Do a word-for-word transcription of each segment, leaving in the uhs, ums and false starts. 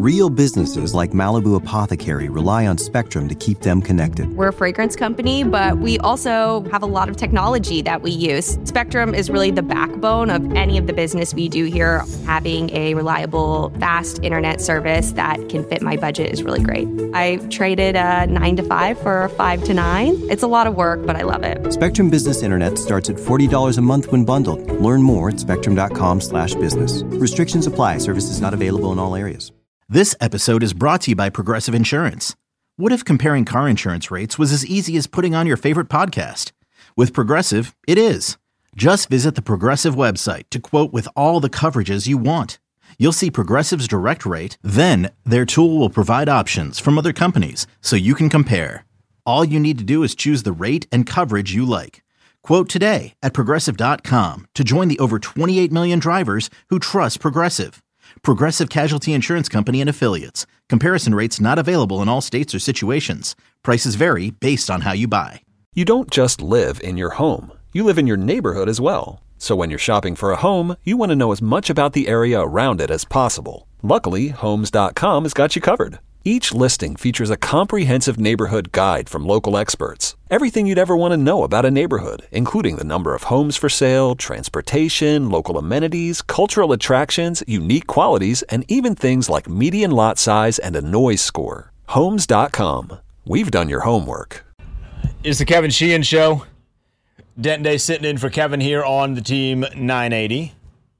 Real businesses like Malibu Apothecary rely on Spectrum to keep them connected. We're a fragrance company, but we also have a lot of technology that we use. Spectrum is really the backbone of any of the business we do here. Having a reliable, fast internet service that can fit my budget is really great. I traded a nine to five for a five to nine. It's a lot of work, but I love it. Spectrum Business Internet starts at forty dollars a month when bundled. Learn more at spectrum.com slash business. Restrictions apply. Services not available in all areas. This episode is brought to you by Progressive Insurance. What if comparing car insurance rates was as easy as putting on your favorite podcast? With Progressive, it is. Just visit the Progressive website to quote with all the coverages you want. You'll see Progressive's direct rate, then their tool will provide options from other companies so you can compare. All you need to do is choose the rate and coverage you like. Quote today at progressive dot com to join the over twenty-eight million drivers who trust Progressive. Progressive Casualty Insurance Company and Affiliates. Comparison rates not available in all states or situations. Prices vary based on how you buy. You don't just live in your home. You live in your neighborhood as well. So when you're shopping for a home, you want to know as much about the area around it as possible. Luckily, Homes dot com has got you covered. Each listing features a comprehensive neighborhood guide from local experts. Everything you'd ever want to know about a neighborhood, including the number of homes for sale, transportation, local amenities, cultural attractions, unique qualities, and even things like median lot size and a noise score. Homes dot com. We've done your homework. It's the Kevin Sheehan Show. Denton Day sitting in for Kevin here on the Team nine eighty.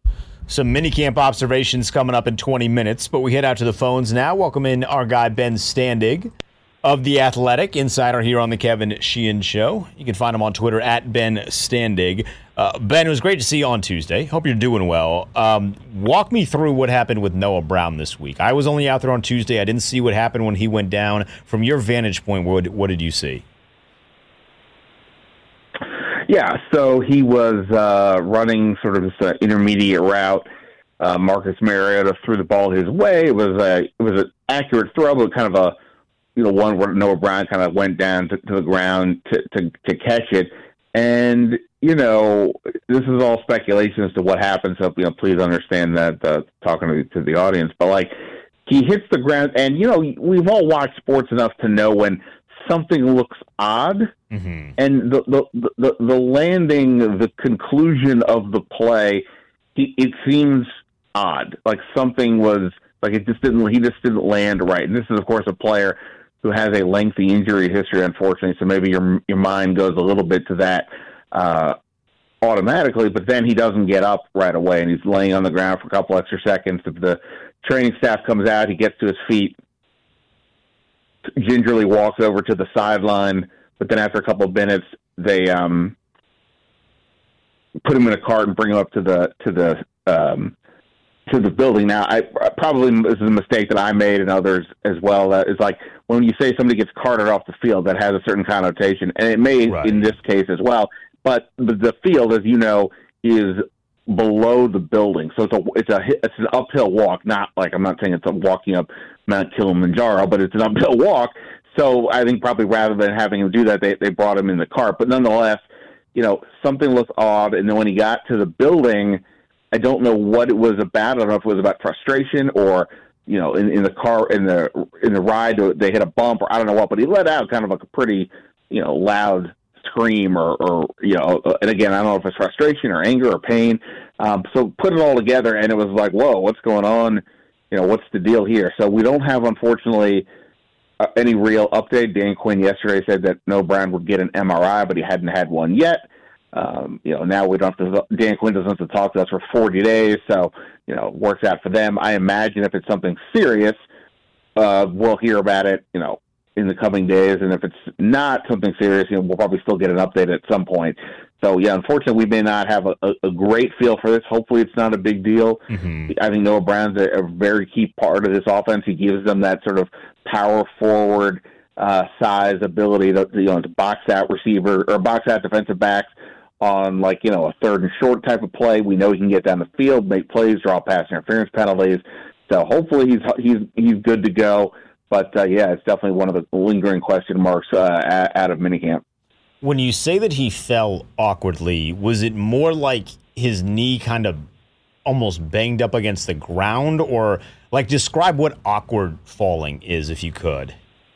Some minicamp observations coming up in twenty minutes, but we head out to the phones now. Welcome in our guy Ben Standig of The Athletic, insider here on the Kevin Sheehan Show. You can find him on Twitter at Ben Standig. Uh, Ben, it was great to see you on Tuesday. Hope you're doing well. Um, walk me through what happened with Noah Brown this week. I was only out there on Tuesday. I didn't see what happened when he went down. From your vantage point, what, what did you see? Yeah, so he was uh, running sort of this uh, intermediate route. Uh, Marcus Mariota threw the ball his way. It was a it was an accurate throw, but kind of a you know one where Noah Brown kind of went down to, to the ground to, to to catch it. And you know this is all speculation as to what happened. So you know please understand that uh, talking to, to the audience, but like he hits the ground, and you know we've all watched sports enough to know when something looks odd, mm-hmm. and the, the the the landing, the conclusion of the play, it, it seems odd. Like something was like it just didn't. He just didn't land right. And this is, of course, a player who has a lengthy injury history, unfortunately. So maybe your your mind goes a little bit to that uh, automatically. But then he doesn't get up right away, and he's laying on the ground for a couple extra seconds. If the training staff comes out, he gets to his feet, gingerly walks over to the sideline, but then after a couple of minutes, they um, put him in a cart and bring him up to the to the um, to the building. Now, I probably this is a mistake that I made and others as well. Uh, is like when you say somebody gets carted off the field, that has a certain connotation, and it may right. in this case as well. But the, the field, as you know, is below the building, so it's a it's a it's an uphill walk. Not like I'm not saying it's a walking up Mount Kilimanjaro, but it's an uphill walk. So I think probably rather than having him do that, they they brought him in the cart. But nonetheless, you know, something looked odd. And then when he got to the building, I don't know what it was about. I don't know if it was about frustration or, you know, in, in the car, in the in the ride, they hit a bump or I don't know what. But he let out kind of like a pretty, you know, loud scream or, or you know, and again, I don't know if it's frustration or anger or pain. Um, so put it all together, and it was like, whoa, what's going on? You know, what's the deal here? So we don't have, unfortunately, uh, any real update. Dan Quinn yesterday said that Noah Brown would get an M R I, but he hadn't had one yet. Um, you know, now we don't have to, Dan Quinn doesn't have to talk to us for forty days, so, you know, it works out for them. I imagine if it's something serious, uh, we'll hear about it, you know, in the coming days, and if it's not something serious, you know, we'll probably still get an update at some point. So, yeah, unfortunately, we may not have a, a, a great feel for this. Hopefully, it's not a big deal. Mm-hmm. I think Noah Brown's a, a very key part of this offense. He gives them that sort of power forward uh, size ability to, you know, to box out receiver or box out defensive backs on, like, you know, a third and short type of play. We know he can get down the field, make plays, draw pass interference penalties. So hopefully he's he's he's good to go. But, uh, yeah, it's definitely one of the lingering question marks uh, out of minicamp. When you say that he fell awkwardly, was it more like his knee kind of almost banged up against the ground? Or, like, describe what awkward falling is, if you could.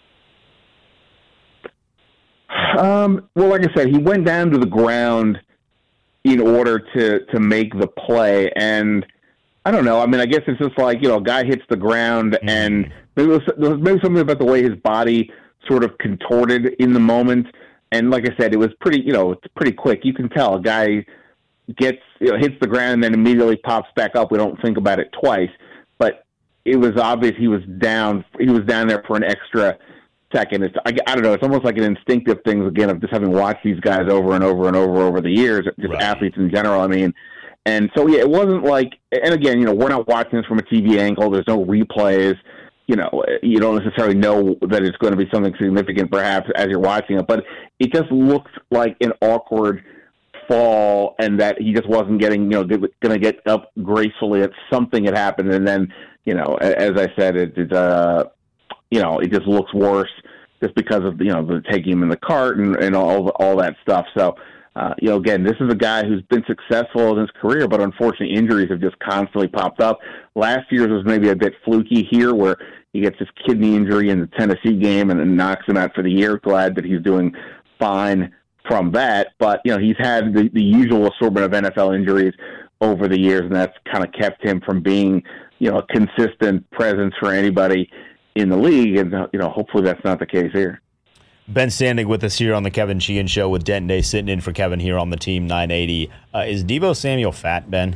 Um, well, like I said, he went down to the ground in order to, to make the play. And I don't know. I mean, I guess it's just like, you know, a guy hits the ground mm-hmm. and maybe, it was, there was maybe something about the way his body sort of contorted in the moment. And like I said, it was pretty, you know, it's pretty quick. You can tell a guy gets, you know, hits the ground and then immediately pops back up. We don't think about it twice, but it was obvious he was down. He was down there for an extra second. It's, I, I don't know. It's almost like an instinctive thing, again, of just having watched these guys over and over and over over the years, just right. athletes in general. I mean, and so, yeah, it wasn't like, and again, you know, we're not watching this from a T V angle. There's no replays. You know, you don't necessarily know that it's going to be something significant, perhaps, as you're watching it. But it just looks like an awkward fall, and that he just wasn't getting, you know, going to get up gracefully. That something had happened, and then, you know, as I said, it, it uh, you know, it just looks worse just because of, you know, the taking him in the cart and, and all all that stuff. So, uh, you know, again, this is a guy who's been successful in his career, but unfortunately injuries have just constantly popped up. Last year's was maybe a bit fluky here, where he gets his kidney injury in the Tennessee game and then knocks him out for the year. Glad that he's doing fine from that. But, you know, he's had the, the usual assortment of N F L injuries over the years, and that's kind of kept him from being, you know, a consistent presence for anybody in the league. And, you know, hopefully that's not the case here. Ben Standing with us here on the Kevin Sheehan Show with Denton Day sitting in for Kevin here on the Team nine eighty. Uh, is Deebo Samuel fat, Ben?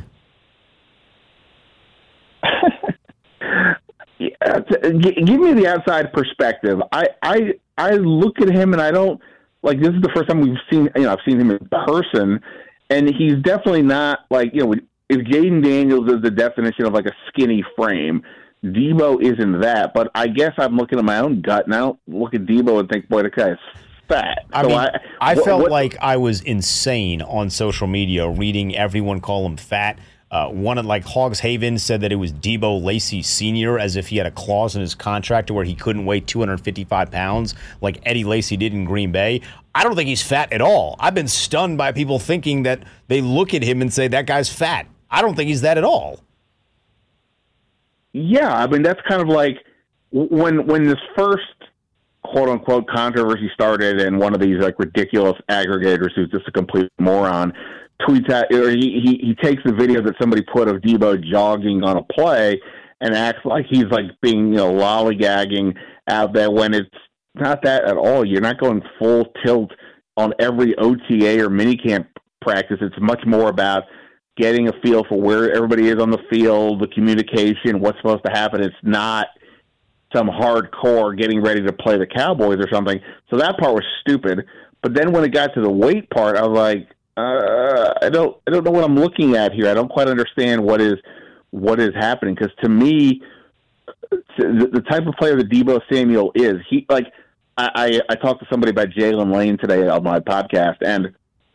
Yeah, give me the outside perspective. I, I I look at him and I don't, like, this is the first time we've seen, you know, I've seen him in person, and he's definitely not like, you know, if Jaden Daniels is the definition of like a skinny frame, Deebo isn't that. But I guess I'm looking at my own gut, and I don't look at Deebo and think, boy, the guy's fat. I so mean, I, I what, felt what, like I was insane on social media reading everyone call him fat. Uh, one of, like, Hogs Haven said that it was Deebo Lacy Senior, as if he had a clause in his contract to where he couldn't weigh two hundred fifty-five pounds like Eddie Lacy did in Green Bay. I don't think he's fat at all. I've been stunned by people thinking that they look at him and say, that guy's fat. I don't think he's that at all. Yeah, I mean, that's kind of like when when this first quote-unquote controversy started, and one of these, like, ridiculous aggregators who's just a complete moron tweets out, or he, he, he takes the video that somebody put of Deebo jogging on a play and acts like he's, like, being, you know, lollygagging out there, when it's not that at all. You're not going full tilt on every O T A or minicamp practice. It's much more about getting a feel for where everybody is on the field, the communication, what's supposed to happen. It's not some hardcore getting ready to play the Cowboys or something. So that part was stupid. But then when it got to the weight part, I was like, uh, I don't, I don't know what I'm looking at here. I don't quite understand what is, what is happening. Because to me, the, the type of player that Deebo Samuel is, he like, I, I, I talked to somebody about Jalen Lane today on my podcast, and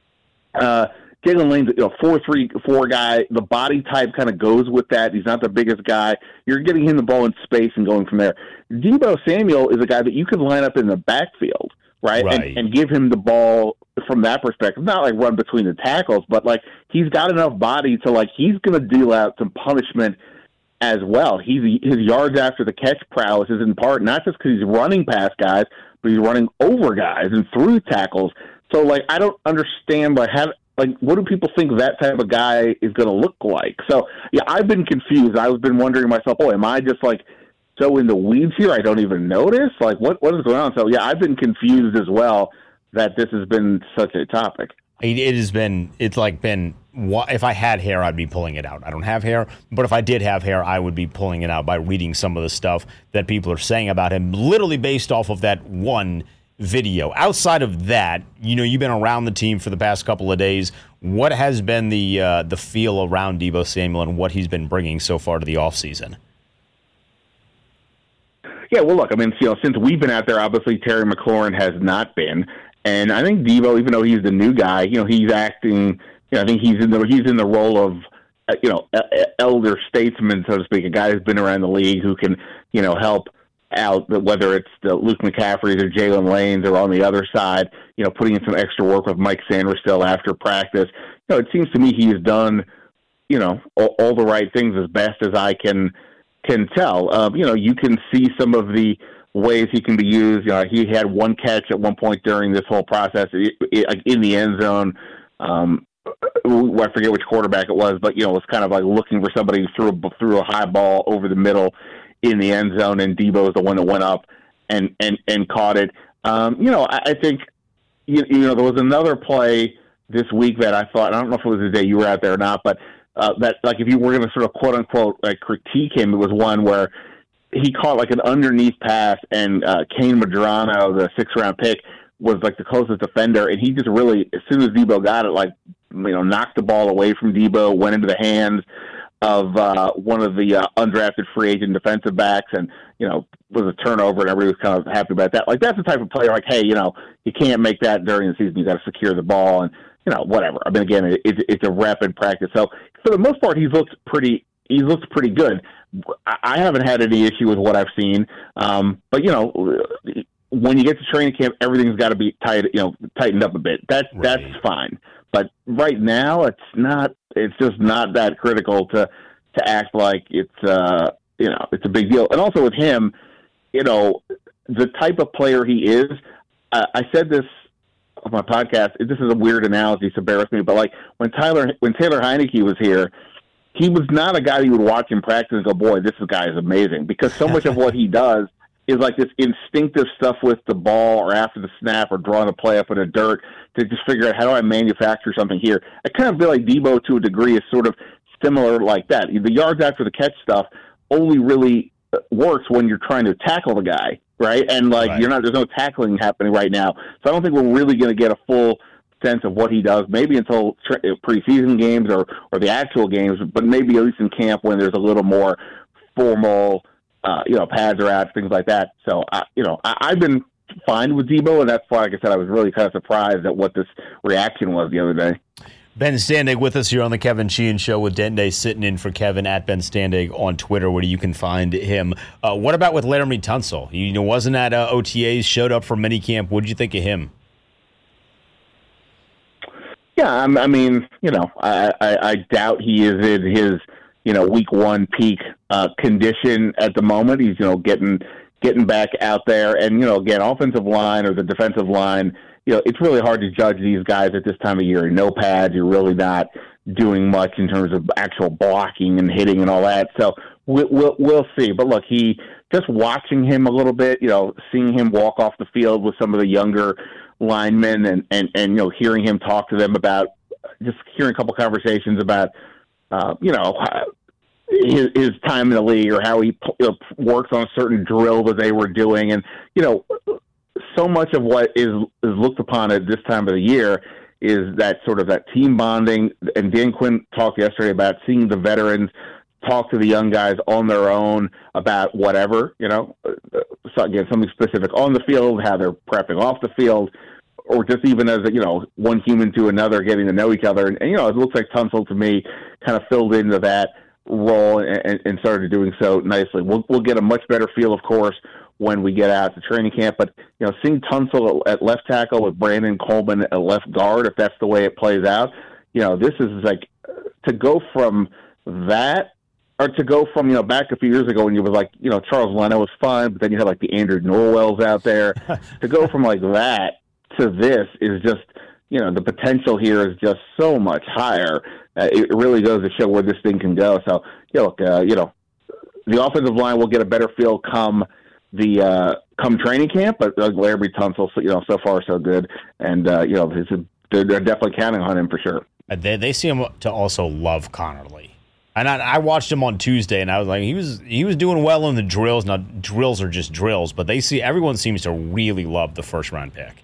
uh, Jalen Lane's, you know, four three four guy. The body type kind of goes with that. He's not the biggest guy. You're getting him the ball in space and going from there. Deebo Samuel is a guy that you could line up in the backfield, right, right. And, and give him the ball from that perspective. Not like run between the tackles, but like he's got enough body to, like, he's going to deal out some punishment as well. He's his yards after the catch prowess is in part not just because he's running past guys, but he's running over guys and through tackles. So, like, I don't understand, like, how, like, what do people think that type of guy is going to look like? So, yeah, I've been confused. I've been wondering myself, oh, am I just, like, so in the weeds here I don't even notice? Like, what what is going on? So, yeah, I've been confused as well that this has been such a topic. It has been, it's like been, if I had hair, I'd be pulling it out. I don't have hair, but if I did have hair, I would be pulling it out by reading some of the stuff that people are saying about him, literally based off of that one video. Outside of that, you know, you've been around the team for the past couple of days. What has been the uh, the feel around Deebo Samuel and what he's been bringing so far to the offseason? Yeah, well, look, I mean, you know, since we've been out there, obviously Terry McLaurin has not been. And I think Deebo, even though he's the new guy, you know, he's acting, you know, I think he's in the he's in the role of, you know, elder statesman, so to speak, a guy who's been around the league who can, you know, help out, whether it's the Luke McCaffreys or Jalen Lanes or on the other side, you know, putting in some extra work with Mike Sanders still after practice. You know, it seems to me he's done, you know, all, all the right things as best as I can can tell. Um, you know, you can see some of the ways he can be used. You know, he had one catch at one point during this whole process in the end zone. Um, I forget which quarterback it was, but, you know, it was kind of like looking for somebody who threw a, threw a high ball over the middle in the end zone, and Debo is the one that went up and, and, and caught it. Um, you know, I, I think, you, you know, there was another play this week that I thought, I don't know if it was the day you were out there or not, but uh, that, like, if you were going to sort of quote unquote like critique him, it was one where he caught like an underneath pass, and uh, Kane Madrano, the sixth round pick, was like the closest defender, and he just really, as soon as Debo got it, like, you know, knocked the ball away from Debo, went into the hands of uh, one of the uh, undrafted free agent defensive backs, and, you know, was a turnover, and everybody was kind of happy about that. Like, that's the type of player, like, hey, you know, you can't make that during the season. You got to secure the ball, and, you know, whatever. I mean, again, it, it's it's a rep in practice. So for the most part, he's looked pretty. He's looked pretty good. I haven't had any issue with what I've seen, um, but, you know, when you get to training camp, everything's got to be tight, you know, tightened up a bit. That right. That's fine. But right now, it's not. It's just not that critical to to act like it's uh, you know, it's a big deal. And also with him, you know, the type of player he is. Uh, I said this on my podcast. This is a weird analogy, so bear with me. But like when Tyler, when Taylor Heineke was here, he was not a guy you would watch in practice and go, "Boy, this guy is amazing," because so much of what he does is like this instinctive stuff with the ball or after the snap or drawing a play up in the dirt to just figure out how do I manufacture something here. I kind of feel like Debo, to a degree, is sort of similar like that. The yards after the catch stuff only really works when you're trying to tackle the guy, right? And like right. you're not, there's no tackling happening right now. So I don't think we're really going to get a full sense of what he does, maybe until preseason games or, or the actual games, but maybe at least in camp when there's a little more formal, uh, you know, pads are out, things like that. So, I, you know, I, I've been fine with Debo, and that's why, like I said, I was really kind of surprised at what this reaction was the other day. Ben Standig with us here on the Kevin Sheehan Show, with Dende sitting in for Kevin at Ben Standig on Twitter, where you can find him. Uh, what about with Laremy Tunsil? You know, wasn't at uh, O T As, showed up for minicamp. What did you think of him? Yeah, I mean, you know, I, I, I doubt he is in his, you know, week one peak uh, condition at the moment. He's, you know, getting getting back out there. And, you know, again, offensive line or the defensive line, you know, it's really hard to judge these guys at this time of year. No pads, you're really not doing much in terms of actual blocking and hitting and all that. So we'll, we'll, we'll see. But, look, he just watching him a little bit, you know, seeing him walk off the field with some of the younger linemen and, and, and you know, hearing him talk to them about, just hearing a couple conversations about, uh, you know, his, his time in the league or how he you know, works on a certain drill that they were doing. And, you know, so much of what is, is looked upon at this time of the year is that sort of that team bonding. And Dan Quinn talked yesterday about seeing the veterans talk to the young guys on their own about whatever, you know, so again, something specific on the field, how they're prepping off the field, or just even as, you know, one human to another, getting to know each other. And, and you know, it looks like Tunsil, to me, kind of filled into that role and, and started doing so nicely. We'll, we'll get a much better feel, of course, when we get out to training camp. But, you know, seeing Tunsil at left tackle with Brandon Coleman at left guard, if that's the way it plays out, you know, this is like to go from that, or to go from, you know, back a few years ago when you was like, you know, Charles Leno was fun, but then you had like the Andrew Norwells out there. To go from like that to this is just, you know, the potential here is just so much higher. Uh, it really goes to show where this thing can go. So, you know, uh, you know, the offensive line will get a better feel come the uh, come training camp, but uh, Laremy Tunsil, you know, so far so good, and uh, you know, this is, they're, they're definitely counting on him for sure. They they seem to also love Connerly. And I, I watched him on Tuesday, and I was like, he was he was doing well in the drills. Now, drills are just drills, but they see everyone seems to really love the first round pick.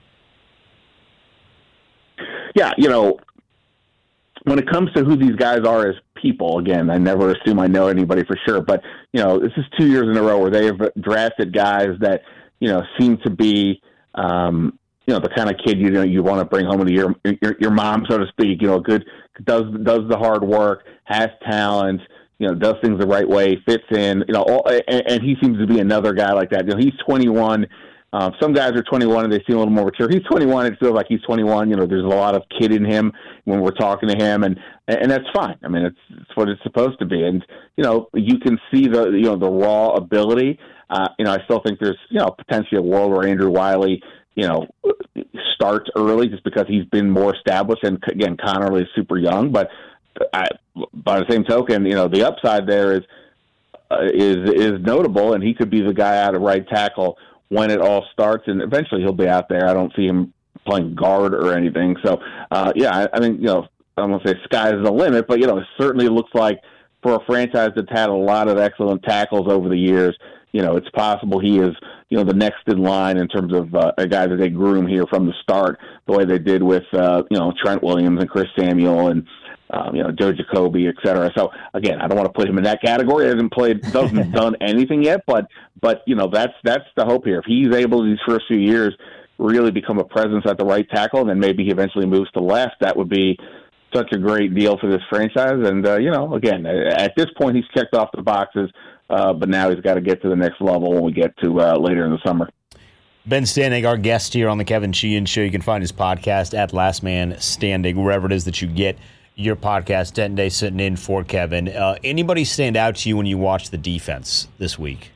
Yeah, you know, when it comes to who these guys are as people, again, I never assume I know anybody for sure, but you know, this is two years in a row where they have drafted guys that, you know, seem to be, um, you know, the kind of kid you know you want to bring home to your your, your mom, so to speak. You know, good does does the hard work, has talent, you know, does things the right way, fits in. You know, all, and, and he seems to be another guy like that. You know, he's twenty-one. Uh, some guys are twenty-one and they seem a little more mature. He's twenty-one. It feels like he's twenty-one. You know, there's a lot of kid in him when we're talking to him, and and that's fine. I mean, it's it's what it's supposed to be. And you know, you can see the you know the raw ability. Uh, you know, I still think there's you know potentially a world where Andrew Wiley you know starts early just because he's been more established. And again, Connerly is super young, but I, by the same token, you know, the upside there is uh, is is notable, and he could be the guy out of right tackle when it all starts, and eventually he'll be out there. I don't see him playing guard or anything. So, uh, yeah, I, I mean, you know, I don't want to say sky's the limit, but, you know, it certainly looks like for a franchise that's had a lot of excellent tackles over the years, you know, it's possible he is, you know, the next in line in terms of uh, a guy that they groom here from the start, the way they did with, uh, you know, Trent Williams and Chris Samuel and, Um, you know, Joe Jacoby, et cetera. So again, I don't want to put him in that category. He hasn't played, doesn't done anything yet, but but you know, that's that's the hope here. If he's able these first few years really become a presence at the right tackle, and then maybe he eventually moves to left, that would be such a great deal for this franchise. And uh, you know, again, at this point, he's checked off the boxes, uh, but now he's got to get to the next level when we get to uh, later in the summer. Ben Standing, our guest here on the Kevin Sheehan Show. You can find his podcast at Last Man Standing, wherever it is that you get your podcast. Denton Day sitting in for Kevin. Uh, anybody stand out to you when you watch the defense this week?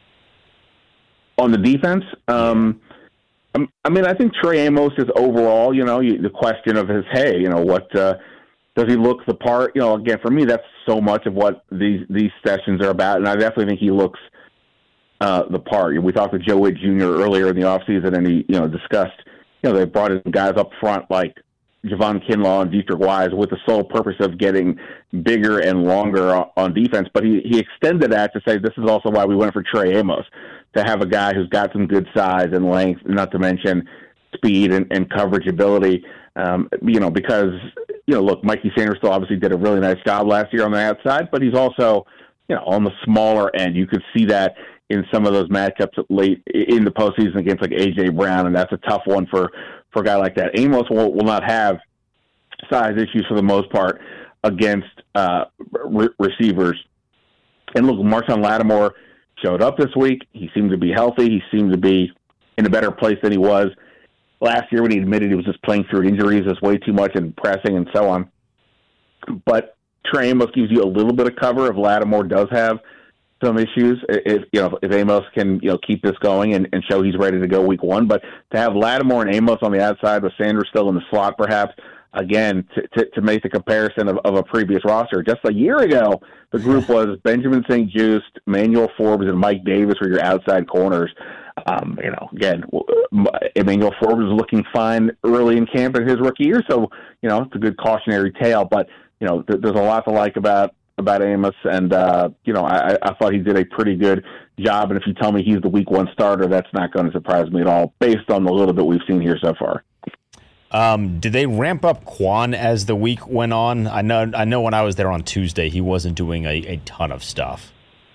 On the defense, um, I mean, I think Trey Amos is overall, you know, the question of his, hey, you know, what uh, does he look the part? You know, again, for me, that's so much of what these these sessions are about, and I definitely think he looks uh, the part. We talked to Joe Witt Junior earlier in the offseason, and he, you know, discussed, you know, they brought in guys up front like Javon Kinlaw and Dietrich Wise with the sole purpose of getting bigger and longer on defense. But he, he extended that to say this is also why we went for Trey Amos, to have a guy who's got some good size and length, not to mention speed and, and coverage ability. Um, you know, because, you know, look, Mikey Sanders still obviously did a really nice job last year on the outside, but he's also, you know, on the smaller end. You could see that in some of those matchups late in the postseason against like A J Brown, and that's a tough one for, for a guy like that. Amos will, will not have size issues for the most part against uh, re- receivers. And look, Marshawn Lattimore showed up this week. He seemed to be healthy. He seemed to be in a better place than he was last year when he admitted he was just playing through injuries, just way too much and pressing and so on. But Trey Amos gives you a little bit of cover if Lattimore does have some issues. If you know if Amos can you know keep this going and, and show he's ready to go week one, but to have Lattimore and Amos on the outside with Sanders still in the slot, perhaps again to to, to make the comparison of, of a previous roster. Just a year ago, the group was Benjamin Saint-Juste, Emmanuel Forbes, and Mike Davis were your outside corners. Um, you know, again, Emmanuel Forbes was looking fine early in camp in his rookie year, so you know it's a good cautionary tale. But you know, th- there's a lot to like about. about Amos, and, uh, you know, I, I thought he did a pretty good job, and if you tell me he's the week one starter, that's not going to surprise me at all, based on the little bit we've seen here so far. Um, did they ramp up Quan as the week went on? I know I know when I was there on Tuesday, he wasn't doing a, a ton of stuff.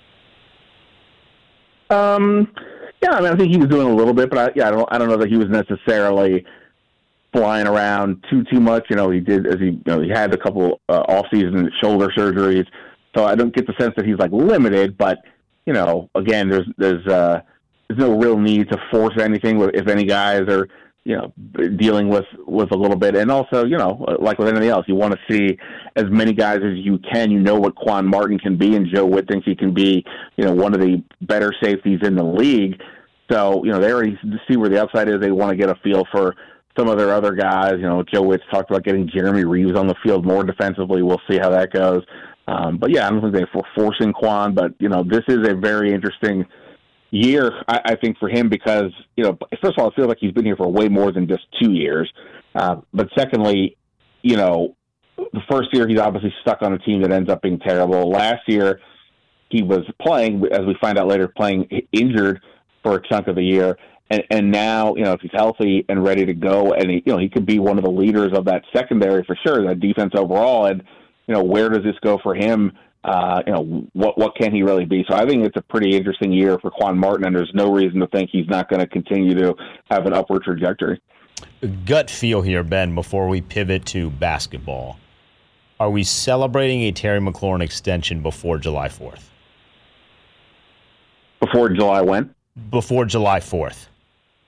Um, yeah, I mean, I think he was doing a little bit, but I, yeah, I don't, I don't know that he was necessarily flying around too too much. You know, he did as he you know he had a couple uh, off-season shoulder surgeries, so I don't get the sense that he's like limited. But you know, again, there's there's uh, there's no real need to force anything if any guys are you know dealing with with a little bit. And also, you know, like with anything else, you want to see as many guys as you can. You know what Quan Martin can be, and Joe Witt thinks he can be. You know, one of the better safeties in the league. So you know, they already see where the upside is. They want to get a feel for some of their other guys. You know, Joe Witt's talked about getting Jeremy Reeves on the field more defensively. We'll see how that goes. Um, but, yeah, I don't think they're forcing Quan. But, you know, this is a very interesting year, I, I think, for him because, you know, first of all, it feels like he's been here for way more than just two years. Uh, but secondly, you know, the first year he's obviously stuck on a team that ends up being terrible. Last year he was playing, as we find out later, playing injured for a chunk of the year. And, and now, you know, if he's healthy and ready to go, and he, you know, he could be one of the leaders of that secondary for sure, that defense overall. And you know, where does this go for him? Uh, you know, what what can he really be? So I think it's a pretty interesting year for Quan Martin, and there's no reason to think he's not going to continue to have an upward trajectory. Gut feel here, Ben. Before we pivot to basketball, are we celebrating a Terry McLaurin extension before July fourth? Before July when? Before July fourth.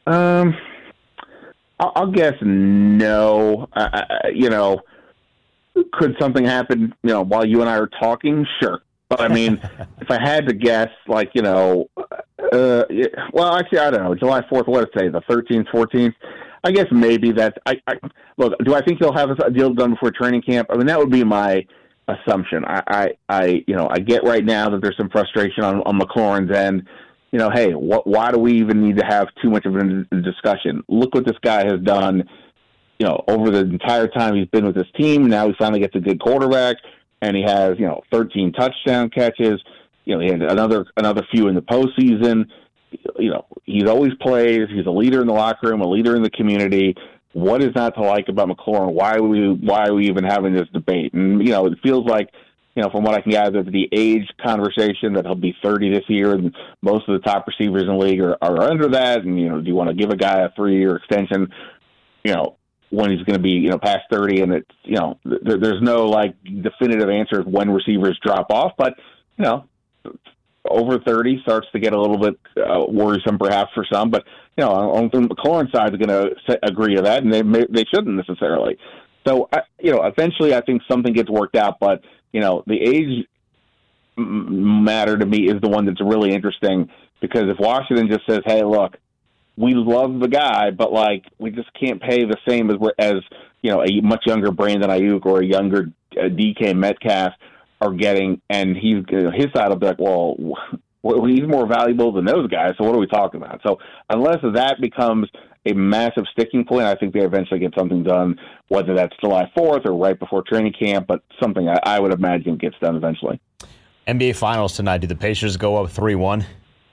Um, I'll, I'll guess no. I, I, you know, could something happen, you know, while you and I are talking? Sure. But, I mean, if I had to guess, like, you know, uh, well, actually, I don't know. July fourth, what did it say, the thirteenth, fourteenth? I guess maybe that's I, – I, look, do I think he'll have a deal done before training camp? I mean, that would be my assumption. I, I, I you know, I get right now that there's some frustration on, on McLaurin's end. You know, hey, what, why do we even need to have too much of a discussion? Look what this guy has done, you know, over the entire time he's been with his team. Now he finally gets a good quarterback, and he has, you know, thirteen touchdown catches. You know, he had another another few in the postseason. You know, he's always plays. He's a leader in the locker room, a leader in the community. What is not to like about McLaurin? Why are we why are we even having this debate? And, you know, it feels like, you know, from what I can gather, the age conversation that he'll be thirty this year, and most of the top receivers in the league are, are under that. And, you know, do you want to give a guy a three-year extension, you know, when he's going to be, you know, past thirty? And it's, you know, th- there's no, like, definitive answer of when receivers drop off. But, you know, over thirty starts to get a little bit uh, worrisome perhaps for some. But, you know, on the McLaurin side is going to agree to that, and they may, they shouldn't necessarily. So, I, you know, eventually I think something gets worked out. But, you know, the age matter to me is the one that's really interesting, because if Washington just says, hey, look, we love the guy, but, like, we just can't pay the same as, as you know, a much younger Brandon Ayuk or a younger uh, D K Metcalf are getting, and he's you know, his side will be like, well, well, he's more valuable than those guys, so what are we talking about? So unless that becomes a massive sticking point, I think they eventually get something done, whether that's July fourth or right before training camp, but something I, I would imagine gets done eventually. N B A Finals tonight. Do the Pacers go up three one?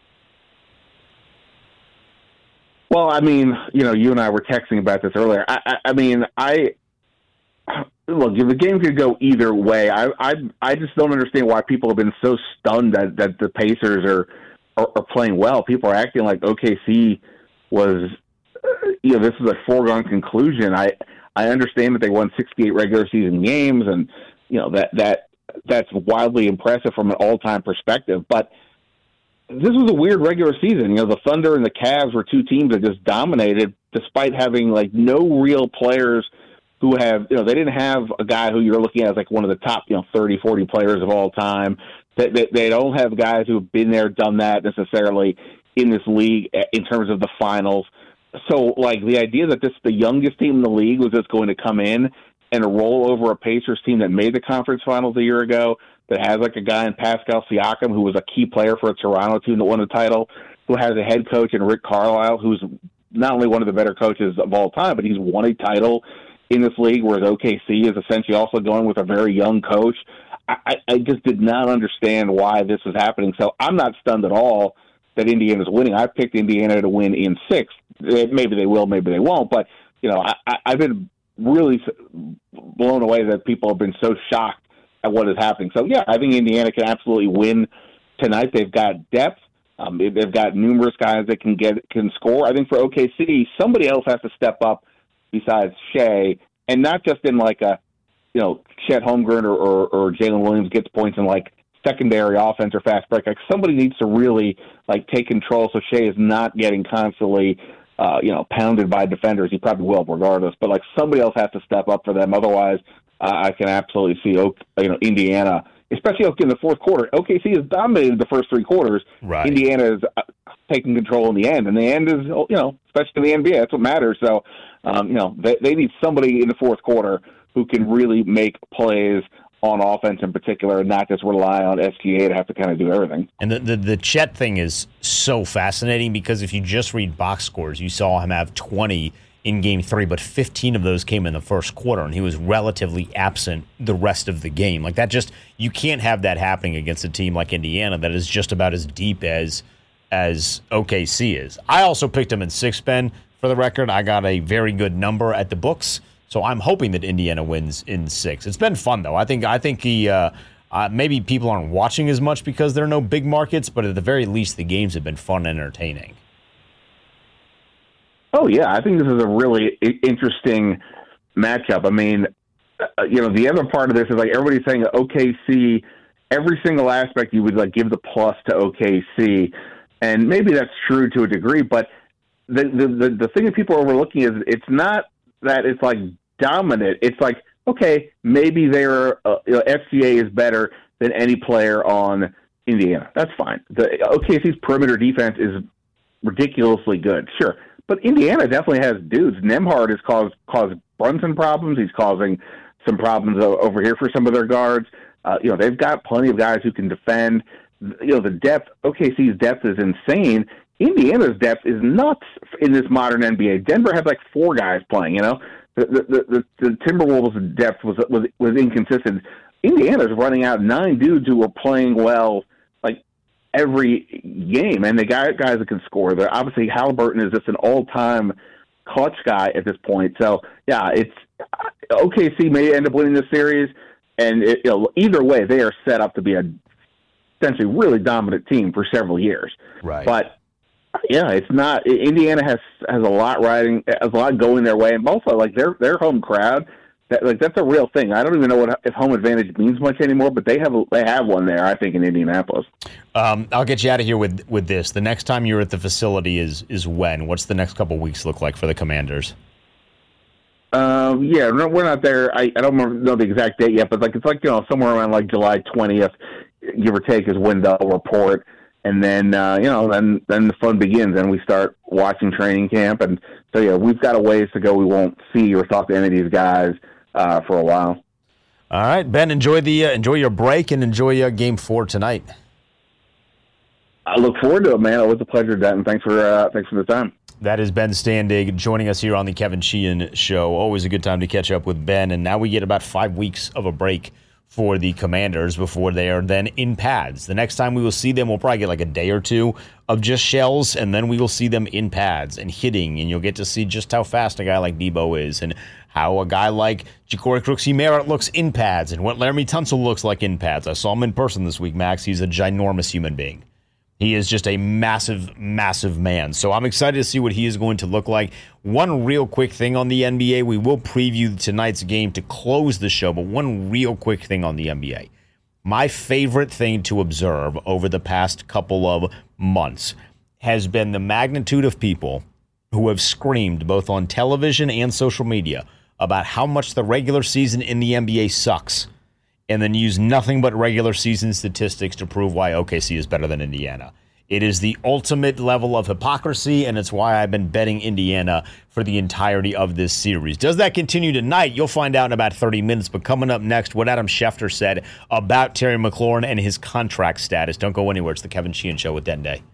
Well, I mean, you know, you and I were texting about this earlier. I, I, I mean, I look, the game could go either way. I, I, I just don't understand why people have been so stunned that, that the Pacers are, are are playing well. People are acting like O K C was, uh, you know, this is a foregone conclusion. I, I understand that they won sixty-eight regular season games, and you know that that that's wildly impressive from an all-time perspective, but this was a weird regular season. You know, the Thunder and the Cavs were two teams that just dominated, despite having like no real players who have, you know, they didn't have a guy who you're looking at as like one of the top, you know, thirty, forty players of all time. They, they, they don't have guys who have been there, done that necessarily in this league in terms of the finals. So, like, the idea that this the youngest team in the league was just going to come in and roll over a Pacers team that made the conference finals a year ago, that has like a guy in Pascal Siakam who was a key player for a Toronto team that won the title, who has a head coach in Rick Carlisle, who's not only one of the better coaches of all time, but he's won a title in this league, whereas O K C is essentially also going with a very young coach. I, I just did not understand why this was happening. So I'm not stunned at all that Indiana's winning. I picked Indiana to win in six. Maybe they will, maybe they won't. But, you know, I, I've been really blown away that people have been so shocked at what is happening. So, yeah, I think Indiana can absolutely win tonight. They've got depth. Um, they've got numerous guys that can get can score. I think for O K C, somebody else has to step up besides Shea, and not just in like a, you know, Chet Holmgren or, or, or Jalen Williams gets points in like secondary offense or fast break. Like somebody needs to really like take control so Shea is not getting constantly, uh, you know, pounded by defenders. He probably will regardless, but like somebody else has to step up for them. Otherwise, uh, I can absolutely see, you know, Indiana, especially in the fourth quarter. O K C has dominated the first three quarters. Right. Indiana is taking control in the end, and the end is, you know, especially in the N B A, that's what matters. So, um, you know, they, they need somebody in the fourth quarter who can really make plays on offense in particular, and not just rely on S G A to have to kind of do everything. And the, the, the Chet thing is so fascinating because if you just read box scores, you saw him have twenty in game three, but fifteen of those came in the first quarter, and he was relatively absent the rest of the game. Like that just, you can't have that happening against a team like Indiana that is just about as deep as as O K C is. I also picked him in six, Ben. For the record, I got a very good number at the books, so I'm hoping that Indiana wins in six. It's been fun, though. I think I think he uh, uh, maybe people aren't watching as much because there are no big markets, but at the very least, the games have been fun and entertaining. Oh, yeah. I think this is a really interesting matchup. I mean, uh, you know, the other part of this is like everybody's saying O K C, every single aspect you would like give the plus to O K C. And maybe that's true to a degree, but the, the the the thing that people are overlooking is it's not that it's like dominant. It's like, okay, maybe their uh, you know, F C A is better than any player on Indiana. That's fine. The O K C's perimeter defense is ridiculously good, sure, but Indiana definitely has dudes. Nembhard has caused caused Brunson problems. He's causing some problems over here for some of their guards. Uh, you know, they've got plenty of guys who can defend. You know, the depth, O K C's depth is insane. Indiana's depth is nuts in this modern N B A. Denver had like four guys playing, you know. The the, the, the Timberwolves' depth was, was was inconsistent. Indiana's running out nine dudes who are playing well like every game, and they got guys that can score. They're, obviously, Halliburton is just an all-time clutch guy at this point. So, yeah, it's O K C may end up winning this series, and it, you know, either way, they are set up to be a essentially really dominant team for several years. Right. But yeah, it's not. Indiana has has a lot riding, has a lot going their way, and also like their their home crowd. That, like that's a real thing. I don't even know what if home advantage means much anymore, but they have they have one there. I think in Indianapolis. Um, I'll get you out of here with with this. The next time you're at the facility is is when? What's the next couple weeks look like for the Commanders? Um, yeah, no, we're not there. I, I don't know the exact date yet, but like it's like you know somewhere around like July twentieth, give or take, is when they'll report. And then, uh, you know, then then the fun begins, and we start watching training camp. And so, yeah, we've got a ways to go. We won't see or talk to any of these guys uh, for a while. All right, Ben, enjoy the uh, enjoy your break and enjoy uh, Game Four tonight. I look forward to it, man. It was a pleasure, Denton. Thanks for uh, thanks for the time. That is Ben Standig joining us here on the Kevin Sheehan Show. Always a good time to catch up with Ben. And now we get about five weeks of a break for the Commanders before they are then in pads. The next time we will see them, we'll probably get like a day or two of just shells, and then we will see them in pads and hitting, and you'll get to see just how fast a guy like Debo is and how a guy like Ja'Cory Crooksy Merritt looks in pads and what Laramie Tunsil looks like in pads. I saw him in person this week, Max. He's a ginormous human being. He is just a massive, massive man. So I'm excited to see what he is going to look like. One real quick thing on the N B A. We will preview tonight's game to close the show, but one real quick thing on the N B A. My favorite thing to observe over the past couple of months has been the magnitude of people who have screamed both on television and social media about how much the regular season in the N B A sucks, and then use nothing but regular season statistics to prove why O K C is better than Indiana. It is the ultimate level of hypocrisy, and it's why I've been betting Indiana for the entirety of this series. Does that continue tonight? You'll find out in about thirty minutes, but coming up next, what Adam Schefter said about Terry McLaurin and his contract status. Don't go anywhere. It's the Kevin Sheehan Show with Dende.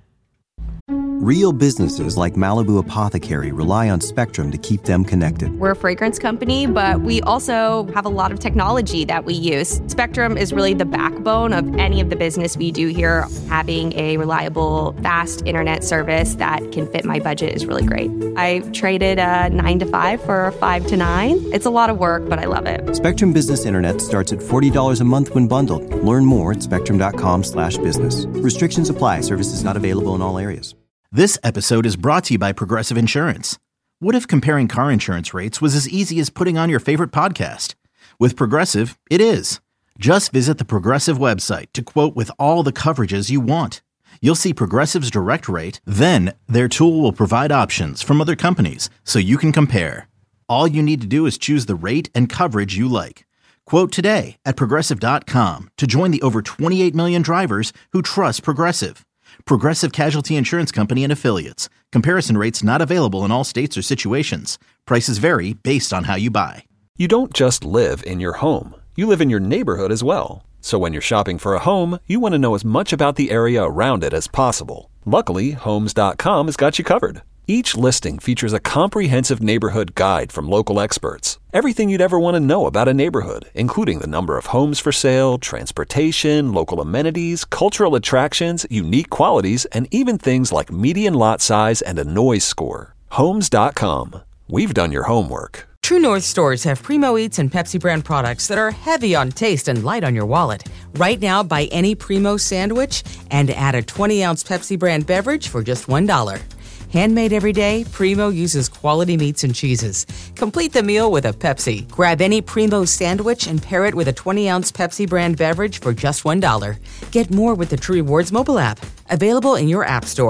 Real businesses like Malibu Apothecary rely on Spectrum to keep them connected. We're a fragrance company, but we also have a lot of technology that we use. Spectrum is really the backbone of any of the business we do here. Having a reliable, fast internet service that can fit my budget is really great. I traded a nine to five for a five to nine. It's a lot of work, but I love it. Spectrum Business Internet starts at forty dollars a month when bundled. Learn more at spectrum.com slash business. Restrictions apply. Services not available in all areas. This episode is brought to you by Progressive Insurance. What if comparing car insurance rates was as easy as putting on your favorite podcast? With Progressive, it is. Just visit the Progressive website to quote with all the coverages you want. You'll see Progressive's direct rate, then their tool will provide options from other companies so you can compare. All you need to do is choose the rate and coverage you like. Quote today at Progressive dot com to join the over twenty-eight million drivers who trust Progressive. Progressive Casualty Insurance Company and Affiliates. Comparison rates not available in all states or situations. Prices vary based on how you buy. You don't just live in your home. You live in your neighborhood as well. So when you're shopping for a home, you want to know as much about the area around it as possible. Luckily, Homes dot com has got you covered. Each listing features a comprehensive neighborhood guide from local experts. Everything you'd ever want to know about a neighborhood, including the number of homes for sale, transportation, local amenities, cultural attractions, unique qualities, and even things like median lot size and a noise score. Homes dot com. We've done your homework. True North stores have Primo Eats and Pepsi brand products that are heavy on taste and light on your wallet. Right now, buy any Primo sandwich and add a twenty ounce Pepsi brand beverage for just one dollar. Handmade every day, Primo uses quality meats and cheeses. Complete the meal with a Pepsi. Grab any Primo sandwich and pair it with a twenty ounce Pepsi brand beverage for just one dollar. Get more with the True Rewards mobile app. Available in your app store.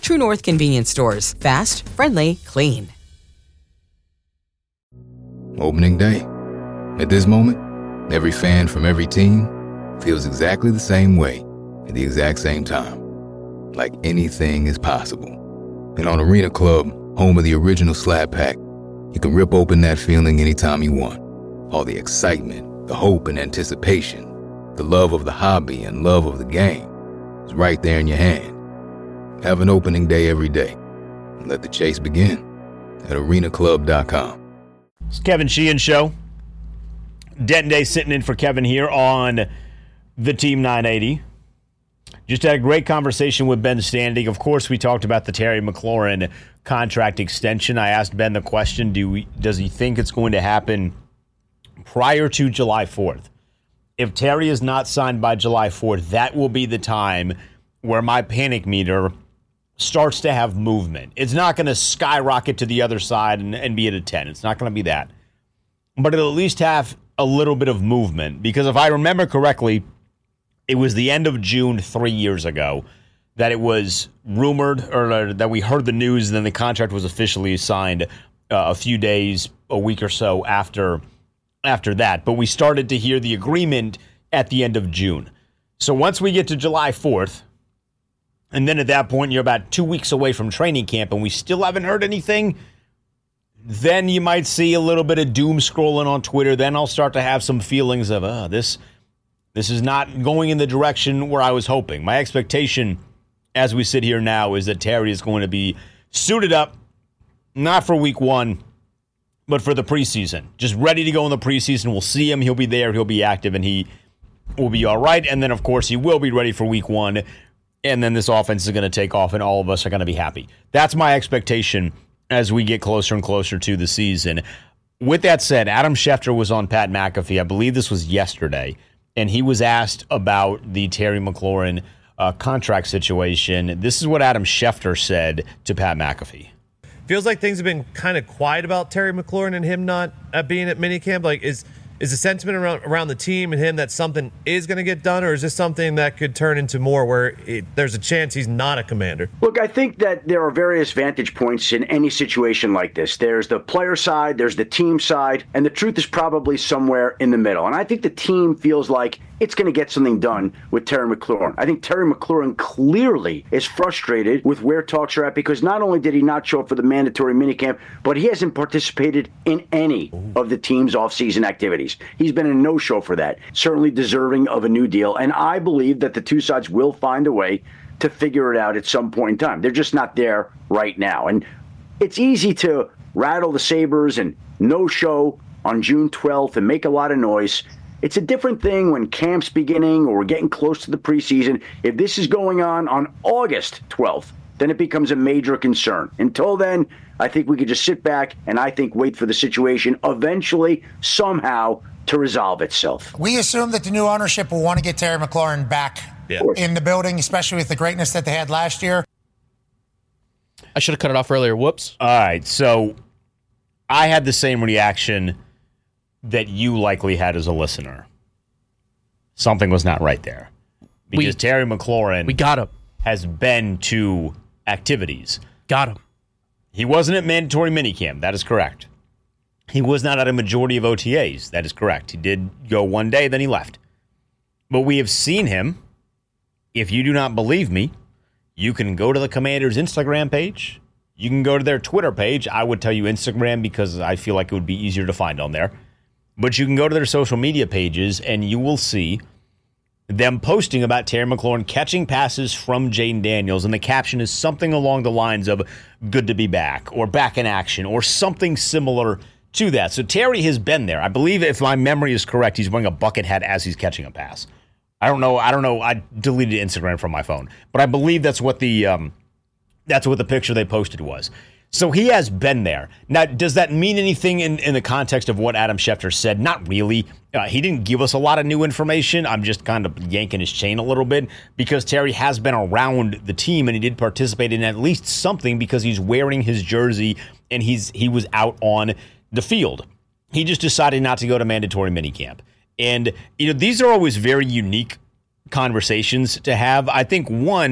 True North Convenience Stores. Fast, friendly, clean. Opening day. At this moment, every fan from every team feels exactly the same way at the exact same time. Like anything is possible. And on Arena Club, home of the original Slab Pack, you can rip open that feeling anytime you want. All the excitement, the hope and anticipation, the love of the hobby and love of the game is right there in your hand. Have an opening day every day. And let the chase begin at arena club dot com. It's Kevin Sheehan Show. Denton Day sitting in for Kevin here on the Team nine eighty. Just had a great conversation with Ben Standing. Of course, we talked about the Terry McLaurin contract extension. I asked Ben the question, do we, does he think it's going to happen prior to July fourth? If Terry is not signed by July fourth, that will be the time where my panic meter starts to have movement. It's not going to skyrocket to the other side and, and be at a ten. It's not going to be that. But it'll at least have a little bit of movement. Because if I remember correctly, it was the end of June three years ago that it was rumored, or that we heard the news, and then the contract was officially signed uh, a few days, a week or so after, after that. But we started to hear the agreement at the end of June. So once we get to July fourth, and then at that point you're about two weeks away from training camp and we still haven't heard anything, then you might see a little bit of doom scrolling on Twitter. Then I'll start to have some feelings of, uh, this... This is not going in the direction where I was hoping. My expectation as we sit here now is that Terry is going to be suited up, not for week one, but for the preseason. Just ready to go in the preseason. We'll see him. He'll be there. He'll be active, and he will be all right. And then, of course, he will be ready for week one. And then this offense is going to take off, and all of us are going to be happy. That's my expectation as we get closer and closer to the season. With that said, Adam Schefter was on Pat McAfee. I believe this was yesterday. And he was asked about the Terry McLaurin uh, contract situation. This is what Adam Schefter said to Pat McAfee. Feels like things have been kind of quiet about Terry McLaurin and him not uh, being at minicamp. Like, is is the sentiment around, around the team and him that something is going to get done, or is this something that could turn into more where it, there's a chance he's not a Commander? Look, I think that there are various vantage points in any situation like this. There's the player side, there's the team side, and the truth is probably somewhere in the middle. And I think the team feels like it's going to get something done with Terry McLaurin. I think Terry McLaurin clearly is frustrated with where talks are at, because not only did he not show up for the mandatory minicamp, but he hasn't participated in any of the team's offseason activities. He's been a no-show for that. Certainly deserving of a new deal. And I believe that the two sides will find a way to figure it out at some point in time. They're just not there right now. And it's easy to rattle the sabers and no-show on June twelfth and make a lot of noise. It's a different thing when camp's beginning or we're getting close to the preseason. If this is going on on August twelfth, then it becomes a major concern. Until then, I think we could just sit back and I think wait for the situation eventually, somehow, to resolve itself. We assume that the new ownership will want to get Terry McLaurin back yeah. in the building, especially with the greatness that they had last year. I should have cut it off earlier. Whoops. All right, so I had the same reaction that you likely had as a listener. Something was not right there. Because we, Terry McLaurin we got him. has been to activities. Got him. He wasn't at mandatory minicamp. That is correct. He was not at a majority of O T As. That is correct. He did go one day, then he left. But we have seen him. If you do not believe me, you can go to the Commanders' Instagram page. You can go to their Twitter page. I would tell you Instagram because I feel like it would be easier to find on there. But you can go to their social media pages and you will see them posting about Terry McLaurin catching passes from Jaden Daniels. And the caption is something along the lines of good to be back or back in action or something similar to that. So Terry has been there. I believe if my memory is correct, he's wearing a bucket hat as he's catching a pass. I don't know. I don't know. I deleted Instagram from my phone, but I believe that's what the um, that's what the picture they posted was. So he has been there. Now, does that mean anything in, in the context of what Adam Schefter said? Not really. Uh, he didn't give us a lot of new information. I'm just kind of yanking his chain a little bit because Terry has been around the team and he did participate in at least something because he's wearing his jersey and he's he was out on the field. He just decided not to go to mandatory minicamp. And, you know, these are always very unique conversations to have. I think, one,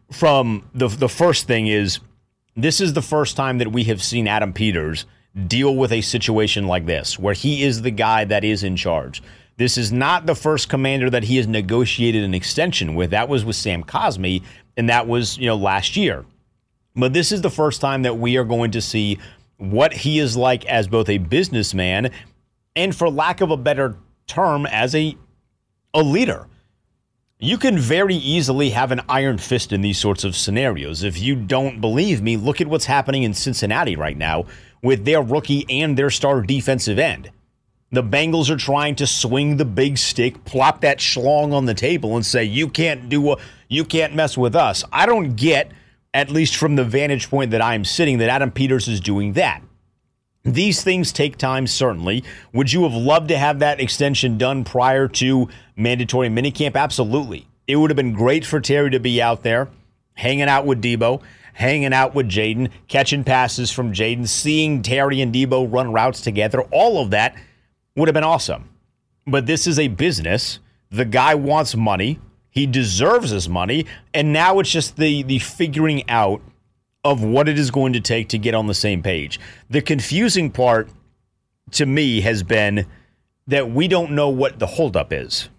from the the first thing is, this is the first time that we have seen Adam Peters deal with a situation like this, where he is the guy that is in charge. This is not the first commander that he has negotiated an extension with. That was with Sam Cosmi, and that was, you know, last year. But this is the first time that we are going to see what he is like as both a businessman and, for lack of a better term, as a, a leader. You can very easily have an iron fist in these sorts of scenarios. If you don't believe me, look at what's happening in Cincinnati right now with their rookie and their star defensive end. The Bengals are trying to swing the big stick, plop that schlong on the table and say, you can't do a, you can't mess with us. I don't get, at least from the vantage point that I'm sitting, that Adam Peters is doing that. These things take time, certainly. Would you have loved to have that extension done prior to mandatory minicamp? Absolutely. It would have been great for Terry to be out there, hanging out with Debo, hanging out with Jaden, catching passes from Jaden, seeing Terry and Debo run routes together. All of that would have been awesome. But this is a business. The guy wants money. He deserves his money. And now it's just the, the figuring out of what it is going to take to get on the same page. The confusing part to me has been that we don't know what the holdup is.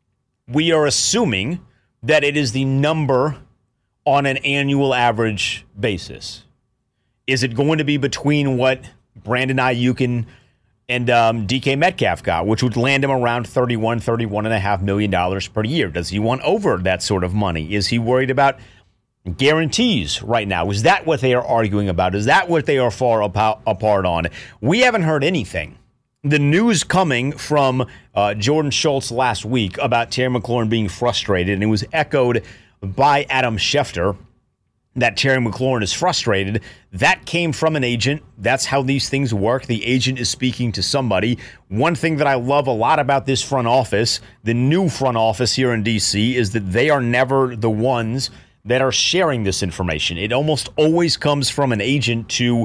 We are assuming that it is the number on an annual average basis. Is it going to be between what Brandon Ayuk and And um, D K Metcalf got, which would land him around thirty-one, thirty-one and a half million dollars per year? Does he want over that sort of money? Is he worried about guarantees right now? Is that what they are arguing about? Is that what they are far apart on? We haven't heard anything. The news coming from uh, Jordan Schultz last week about Terry McLaurin being frustrated, and it was echoed by Adam Schefter, that Terry McLaurin is frustrated. That came from an agent. That's how these things work. The agent is speaking to somebody. One thing that I love a lot about this front office, the new front office here in D C, is that they are never the ones that are sharing this information. It almost always comes from an agent to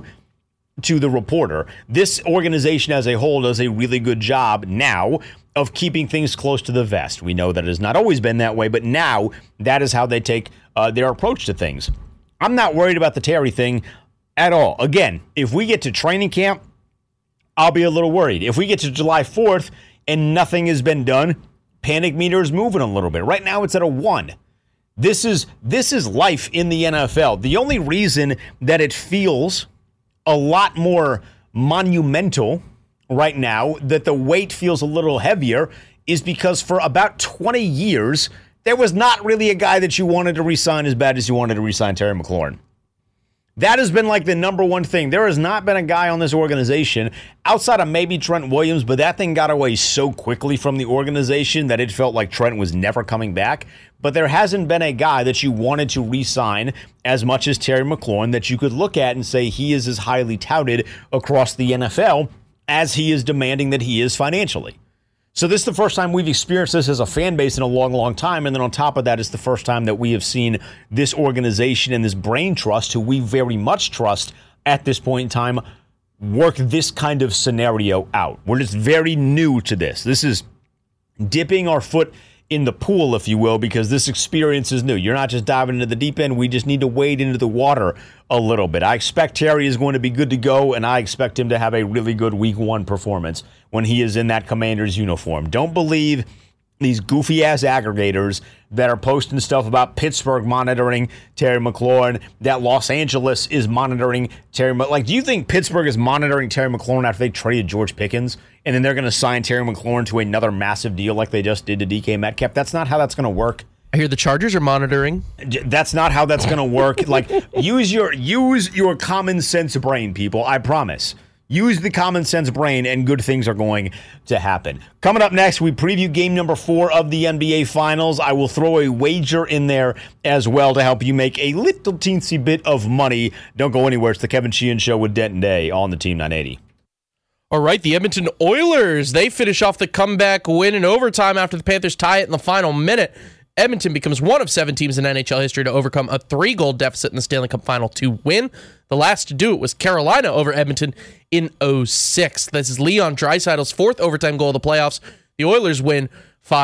to the reporter. This organization as a whole does a really good job now of keeping things close to the vest. We know that it has not always been that way, but now that is how they take uh, their approach to things. I'm not worried about the Terry thing at all. Again, if we get to training camp, I'll be a little worried. If we get to July fourth and nothing has been done, panic meter is moving a little bit. Right now it's at a one. This is this is life in the N F L. The only reason that it feels a lot more monumental right now, that the weight feels a little heavier, is because for about twenty years, there was not really a guy that you wanted to re-sign as bad as you wanted to re-sign Terry McLaurin. That has been like the number one thing. There has not been a guy on this organization, outside of maybe Trent Williams, but that thing got away so quickly from the organization that it felt like Trent was never coming back. But there hasn't been a guy that you wanted to re-sign as much as Terry McLaurin that you could look at and say he is as highly touted across the N F L as he is demanding that he is financially. So this is the first time we've experienced this as a fan base in a long, long time. And then on top of that, it's the first time that we have seen this organization and this brain trust, who we very much trust at this point in time, work this kind of scenario out. We're just very new to this. This is dipping our foot in the pool, if you will, because this experience is new. You're not just diving into the deep end. We just need to wade into the water a little bit. I expect Terry is going to be good to go, and I expect him to have a really good week one performance when he is in that Commander's uniform. Don't believe these goofy-ass aggregators that are posting stuff about Pittsburgh monitoring Terry McLaurin, that Los Angeles is monitoring Terry McLaurin. Like, do you think Pittsburgh is monitoring Terry McLaurin after they traded George Pickens, and then they're going to sign Terry McLaurin to another massive deal like they just did to D K Metcalf? That's not how that's going to work. I hear the Chargers are monitoring. That's not how that's going to work. Like, use your use your common sense brain, people. I promise. Use the common sense brain and good things are going to happen. Coming up next, we preview game number four of the N B A Finals. I will throw a wager in there as well to help you make a little teensy bit of money. Don't go anywhere. It's the Kevin Sheehan Show with Denton Day on the Team nine eighty. All right, the Edmonton Oilers, they finish off the comeback win in overtime after the Panthers tie it in the final minute. Edmonton becomes one of seven teams in N H L history to overcome a three-goal deficit in the Stanley Cup Final to win. The last to do it was Carolina over Edmonton in oh six. This is Leon Draisaitl's fourth overtime goal of the playoffs. The Oilers win five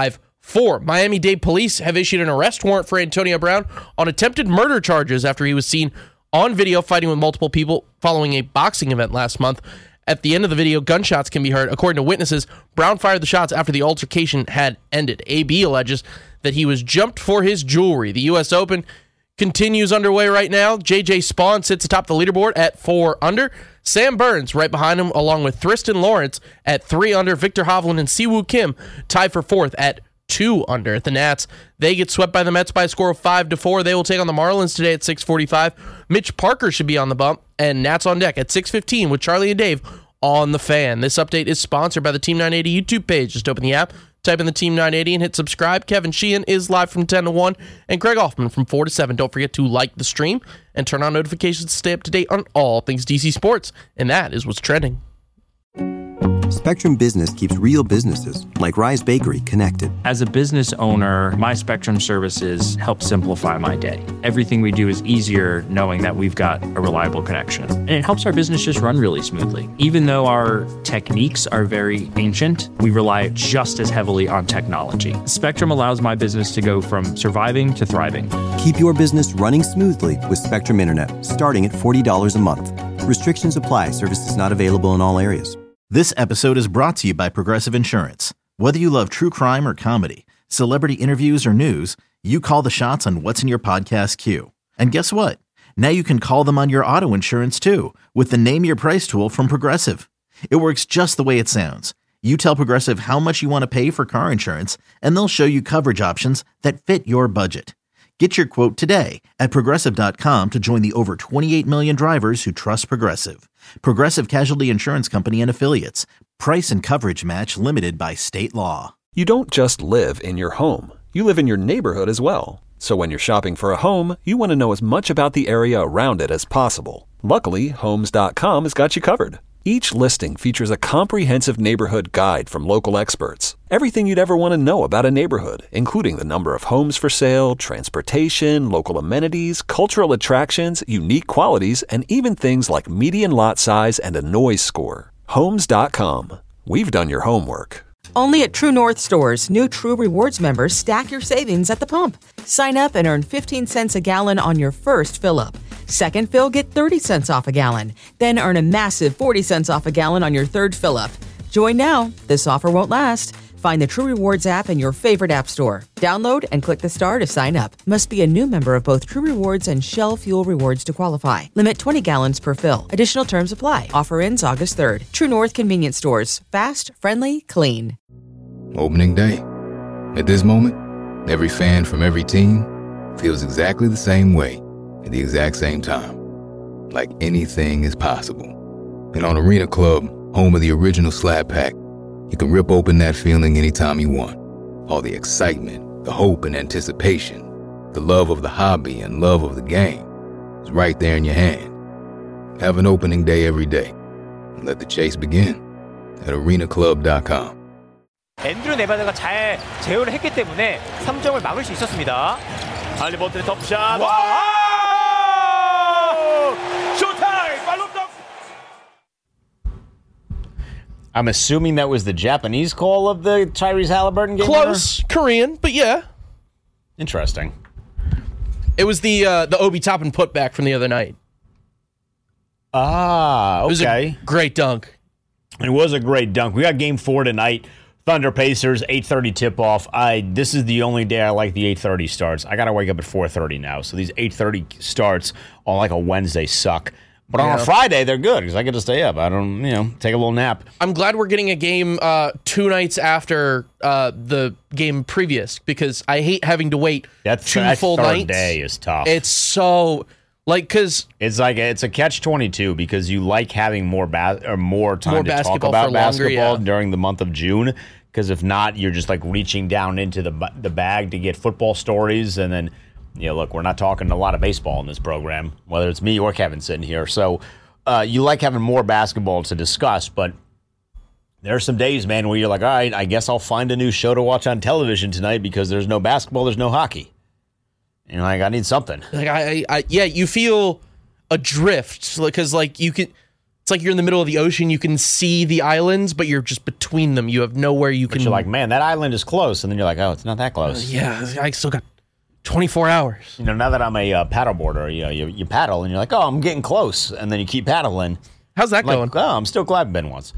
Four, Miami-Dade police have issued an arrest warrant for Antonio Brown on attempted murder charges after he was seen on video fighting with multiple people following a boxing event last month. At the end of the video, gunshots can be heard. According to witnesses, Brown fired the shots after the altercation had ended. A B alleges that he was jumped for his jewelry. The U S Open continues underway right now. J J Spawn sits atop the leaderboard at four under. Sam Burns right behind him, along with Tristan Lawrence at three under. Victor Hovland and Siwoo Kim tied for fourth at two under. At the Nats, they get swept by the Mets by a score of five to four. They will take on the Marlins today at six forty-five. Mitch Parker should be on the bump, and Nats on deck at six fifteen with Charlie and Dave on The Fan. This update is sponsored by the Team nine eighty YouTube page. Just open the app, type in the Team nine eighty, and hit subscribe. Kevin Sheehan is live from ten to one, and Greg Hoffman from four to seven. Don't forget to like the stream and turn on notifications to stay up to date on all things D C Sports, and that is what's trending. Spectrum Business keeps real businesses, like Rise Bakery, connected. As a business owner, my Spectrum services help simplify my day. Everything we do is easier knowing that we've got a reliable connection. And it helps our business just run really smoothly. Even though our techniques are very ancient, we rely just as heavily on technology. Spectrum allows my business to go from surviving to thriving. Keep your business running smoothly with Spectrum Internet, starting at forty dollars a month. Restrictions apply. Services not available in all areas. This episode is brought to you by Progressive Insurance. Whether you love true crime or comedy, celebrity interviews or news, you call the shots on what's in your podcast queue. And guess what? Now you can call them on your auto insurance too with the Name Your Price tool from Progressive. It works just the way it sounds. You tell Progressive how much you want to pay for car insurance, and they'll show you coverage options that fit your budget. Get your quote today at Progressive dot com to join the over twenty-eight million drivers who trust Progressive. Progressive Casualty Insurance Company and Affiliates. Price and coverage match limited by state law. You don't just live in your home. You live in your neighborhood as well. So when you're shopping for a home, you want to know as much about the area around it as possible. Luckily, Homes dot com has got you covered. Each listing features a comprehensive neighborhood guide from local experts. Everything you'd ever want to know about a neighborhood, including the number of homes for sale, transportation, local amenities, cultural attractions, unique qualities, and even things like median lot size and a noise score. Homes dot com. We've done your homework. Only at True North stores, new True Rewards members stack your savings at the pump. Sign up and earn fifteen cents a gallon on your first fill-up. Second fill, get thirty cents off a gallon. Then earn a massive forty cents off a gallon on your third fill-up. Join now. This offer won't last. Find the True Rewards app in your favorite app store. Download and click the star to sign up. Must be a new member of both True Rewards and Shell Fuel Rewards to qualify. Limit twenty gallons per fill. Additional terms apply. Offer ends August third. True North Convenience Stores. Fast, friendly, clean. Opening day. At this moment, every fan from every team feels exactly the same way at the exact same time. Like anything is possible. And on Arena Club, home of the original Slab Pack, you can rip open that feeling anytime you want. All the excitement, the hope and anticipation, the love of the hobby and love of the game is right there in your hand. Have an opening day every day. And let the chase begin at arena club dot com. 앤드류 네바다가 잘 제어를 했기 때문에 삼 점을 막을 수 있었습니다. 할리버튼의 톱샷. 와! 쇼타임! 발롱 I'm assuming that was the Japanese call of the Tyrese Halliburton game. Close. Winner? Korean, but yeah. Interesting. It was the uh, the Obi Toppin putback from the other night. Ah, okay. It was a great dunk. It was a great dunk. We got game four tonight. Thunder Pacers, eight thirty tip-off. I This is the only day I like the eight thirty starts. I got to wake up at four thirty now, so these eight thirty starts on like a Wednesday suck. But yeah. on a Friday, they're good because I get to stay up. I don't, you know, take a little nap. I'm glad we're getting a game uh, two nights after uh, the game previous because I hate having to wait That's, two that full third nights. day is tough. It's so... Like, because it's like a, it's a catch twenty-two because you like having more ba- or more time more to talk about longer, basketball yeah. during the month of June. Because if not, you're just like reaching down into the the bag to get football stories, and then you know, look, we're not talking a lot of baseball in this program, whether it's me or Kevin sitting here. So uh, you like having more basketball to discuss, but there are some days, man, where you're like, all right, I guess I'll find a new show to watch on television tonight because there's no basketball, there's no hockey. And like, I need something. Like I, I, yeah, you feel adrift because like you can, It's like you're in the middle of the ocean. You can see the islands, but you're just between them. You have nowhere you but can. You're like, man, that island is close, and then you're like, oh, it's not that close. Uh, yeah, I still got twenty-four hours. You know, now that I'm a uh, paddleboarder, you know, you, you paddle, and you're like, oh, I'm getting close, and then you keep paddling. How's that like, going? Oh, I'm still glad I've been once.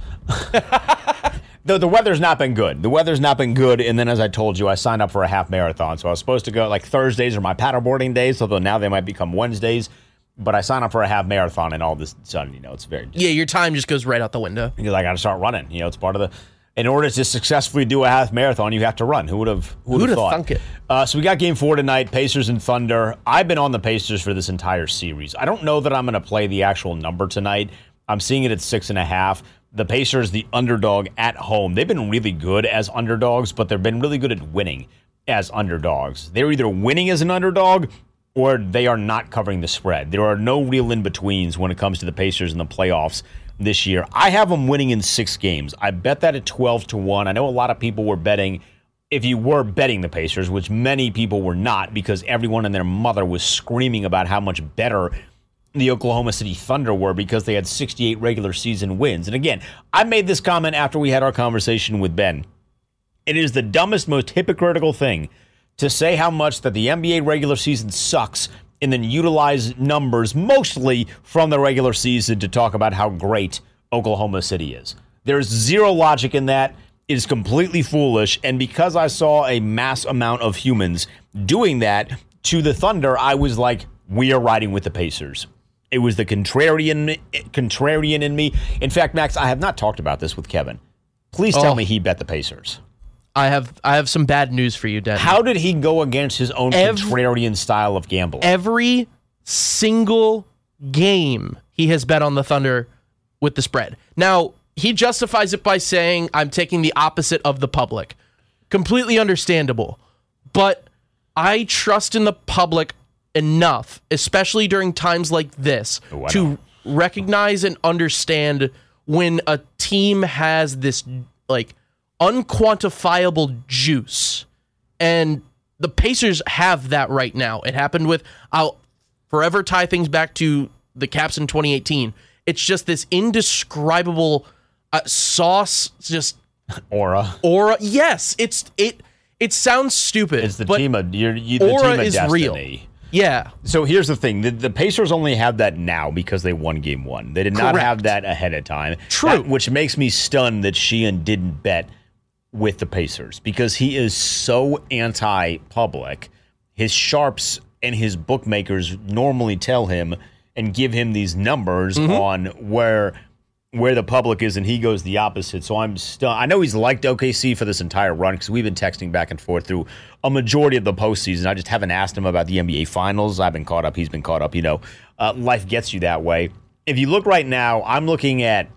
the, the weather's not been good. The weather's not been good, and then as I told you, I signed up for a half marathon, so I was supposed to go, like, Thursdays are my paddleboarding days, although now they might become Wednesdays. But I signed up for a half marathon, and all of a sudden, you know, it's very... Yeah, your time just goes right out the window. Because I got to start running. You know, it's part of the... In order to successfully do a half marathon, you have to run. Who would have Who would have thought? thunk it? Uh, so we got game four tonight, Pacers and Thunder. I've been on the Pacers for this entire series. I don't know that I'm going to play the actual number tonight. I'm seeing it at six and a half. The Pacers, the underdog at home. They've been really good as underdogs, but they've been really good at winning as underdogs. They're either winning as an underdog or they are not covering the spread. There are no real in-betweens when it comes to the Pacers in the playoffs this year. I have them winning in six games. I bet that at twelve to one. I know a lot of people were betting, if you were betting the Pacers, which many people were not because everyone and their mother was screaming about how much better the Oklahoma City Thunder were because they had sixty-eight regular season wins. And again, I made this comment after we had our conversation with Ben. It is the dumbest, most hypocritical thing to say how much that the N B A regular season sucks and then utilize numbers mostly from the regular season to talk about how great Oklahoma City is. There's zero logic in that. It is completely foolish. And because I saw a mass amount of humans doing that to the Thunder, I was like, we are riding with the Pacers. It was the contrarian, contrarian in me. In fact, Max, I have not talked about this with Kevin. Please tell oh. me he bet the Pacers. I have I have some bad news for you, Denton. How did he go against his own every, contrarian style of gambling? Every single game he has bet on the Thunder with the spread. Now, he justifies it by saying, I'm taking the opposite of the public. Completely understandable. But I trust in the public enough, especially during times like this, oh, to recognize and understand when a team has this, like, unquantifiable juice, and the Pacers have that right now. It happened with, I'll forever tie things back to the Caps in twenty eighteen. It's just this indescribable uh, sauce, just aura, aura. Yes, it's it. It sounds stupid. It's the but team of you're, you, the aura team of is destiny. real. Yeah. So here's the thing: the, the Pacers only have that now because they won Game One. They did not Correct. have that ahead of time. True. That, which makes me stunned that Sheehan didn't bet with the Pacers because he is so anti-public. His sharps and his bookmakers normally tell him and give him these numbers mm-hmm. on where where the public is, and he goes the opposite. So I'm stunned. I know he's liked O K C for this entire run because we've been texting back and forth through a majority of the postseason. I just haven't asked him about the N B A Finals. I've been caught up. He's been caught up. You know, uh, life gets you that way. If you look right now, I'm looking at.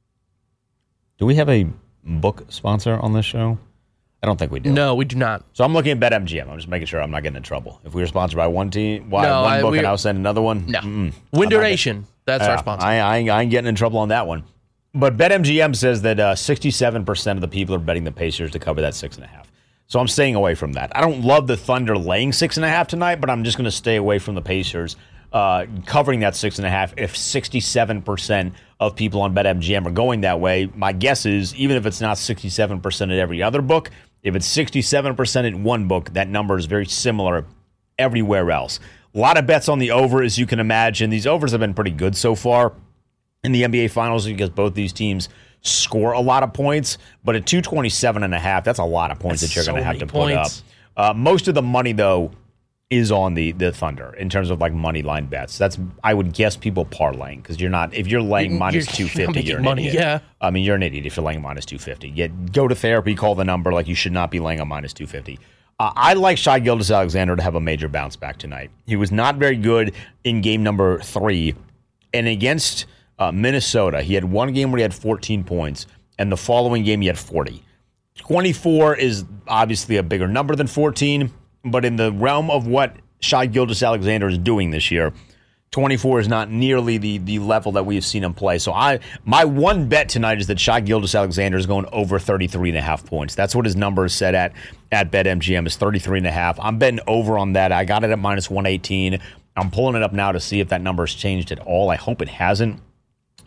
Do we have a book sponsor on this show? I don't think we do. No, we do not. So I'm looking at BetMGM. I'm just making sure I'm not getting in trouble. If we were sponsored by one team, why no, one I, book we, and I'll send another one? No. Mm-mm. Window Nation. That's uh, our sponsor. I, I, ain't, I ain't getting in trouble on that one. But BetMGM says that uh, sixty-seven percent of the people are betting the Pacers to cover that six and a half. So I'm staying away from that. I don't love the Thunder laying six and a half tonight, but I'm just going to stay away from the Pacers uh, covering that six and a half. If sixty-seven percent of people on BetMGM are going that way, my guess is even if it's not sixty-seven percent at every other book, if it's sixty-seven percent at one book, that number is very similar everywhere else. A lot of bets on the over, as you can imagine. These overs have been pretty good so far in the N B A Finals because both these teams score a lot of points. But at two twenty-seven and a half, that's a lot of points that's that you're so going to have to points. put up. Uh, most of the money, though, is on the, the Thunder in terms of like money line bets. That's I would guess people parlaying because you're not if you're laying you're, minus you're two fifty, you're an money, idiot. Yeah, I mean you're an idiot if you're laying minus two fifty. Yet go to therapy, call the number. Like you should not be laying a minus two fifty. Uh, I like Shai Gilgeous-Alexander to have a major bounce back tonight. He was not very good in game number three, and against uh, Minnesota, he had one game where he had fourteen points, and the following game he had forty. twenty-four is obviously a bigger number than fourteen, but in the realm of what Shai Gilgeous-Alexander is doing this year, twenty-four is not nearly the the level that we have seen him play. So I my one bet tonight is that Shai Gilgeous-Alexander is going over thirty-three and a half points. That's what his number is set at at BetMGM is thirty-three and a half. I'm betting over on that. I got it at minus one eighteen. I'm pulling it up now to see if that number has changed at all. I hope it hasn't.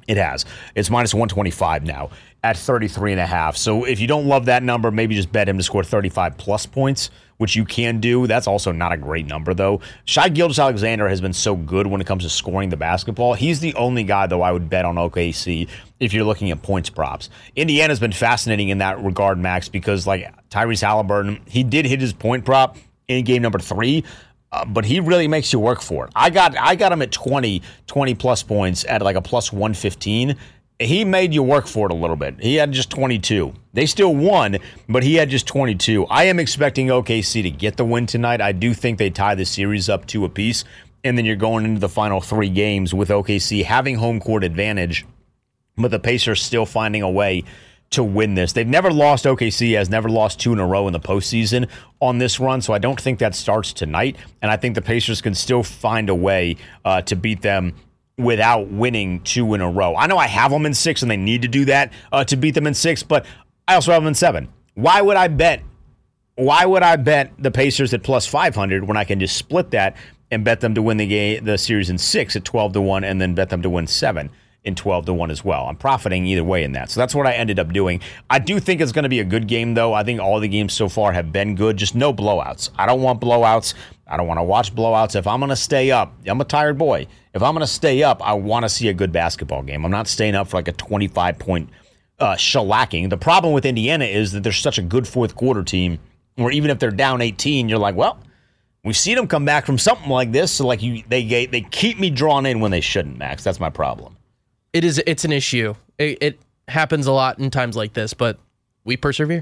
It has. It's minus one twenty-five now at thirty-three and a half. So if you don't love that number, maybe just bet him to score thirty-five plus points, which you can do. That's also not a great number, though. Shai Gilgeous-Alexander has been so good when it comes to scoring the basketball. He's the only guy, though, I would bet on O K C if you're looking at points props. Indiana's been fascinating in that regard, Max, because like Tyrese Halliburton, he did hit his point prop in game number three, uh, but he really makes you work for it. I got I got him at twenty, twenty plus points at like a plus one fifteen. He made you work for it a little bit. He had just twenty-two. They still won, but he had just twenty-two. I am expecting O K C to get the win tonight. I do think they tie the series up two apiece, and then you're going into the final three games with O K C having home court advantage, but the Pacers still finding a way to win this. They've never lost. O K C has never lost two in a row in the postseason on this run, so I don't think that starts tonight, and I think the Pacers can still find a way uh, to beat them without winning two in a row. I know I have them in six, and they need to do that uh, to beat them in six, but I also have them in seven. Why would I bet? Why would I bet the Pacers at plus five hundred when I can just split that and bet them to win the game, the series in six at twelve to one, and then bet them to win seven in twelve to one as well? I'm profiting either way in that. So that's what I ended up doing. I do think it's going to be a good game, though. I think all the games so far have been good. Just no blowouts. I don't want blowouts. I don't want to watch blowouts. If I'm going to stay up, I'm a tired boy. If I'm going to stay up, I want to see a good basketball game. I'm not staying up for like a twenty-five point uh, shellacking. The problem with Indiana is that they're such a good fourth quarter team where even if they're down eighteen, you're like, well, we've seen them come back from something like this. So like you, they they keep me drawn in when they shouldn't, Max. That's my problem. It is. It's an issue. It, it happens a lot in times like this, but we persevere.